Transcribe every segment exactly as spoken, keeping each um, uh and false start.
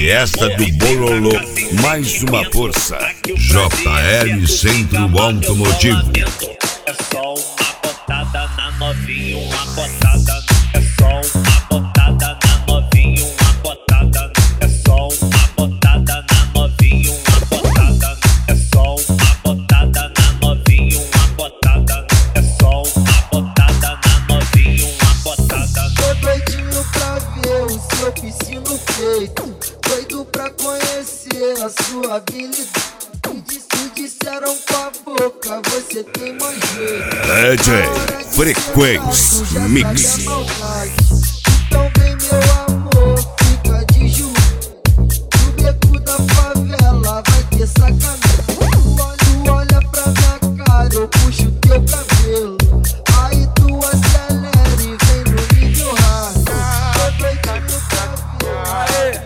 Fiesta do Bololô, mais uma força. J L Centro Automotivo. É só uma botada na novinha, uma botada. É só uma botada na novinha, uma botada. É só uma botada na novinha, uma botada. É só uma botada na novinha, uma botada. É só uma botada na novinha, uma botada. Tô doidinho pra ver o seu piscino feito, doido pra conhecer a sua habilidade. Se disseram com a boca, você tem mais jeito. D J Frequência Mix. Então vem meu amor, fica de joelho. No beco da favela vai ter sacanagem. Tu olha pra minha cara, eu puxo teu cabelo. Aí tu acelera e vem no nível hard. Tô doidinho pra ver.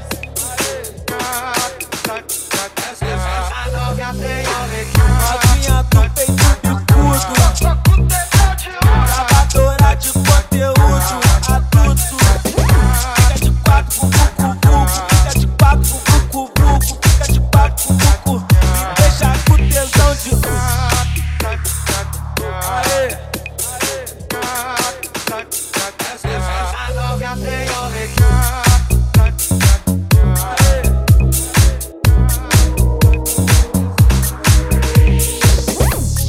Novinha do peito